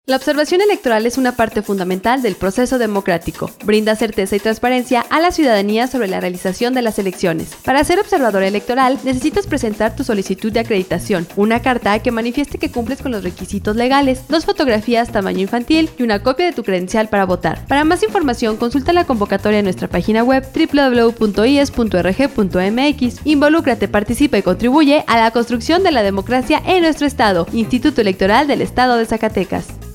La observación electoral es una parte fundamental del proceso democrático. Brinda certeza y transparencia a la ciudadanía sobre la realización de las elecciones. Para ser observador electoral, necesitas presentar tu solicitud de acreditación, una carta que manifieste que cumples con los requisitos legales, 2 fotografías tamaño infantil y una copia de tu credencial para votar. Para más información, consulta la convocatoria en nuestra página web www.ies.rg.mx. Involúcrate, participa y contribuye a la construcción de la democracia en nuestro estado. Instituto Electoral del Estado de Zacatecas.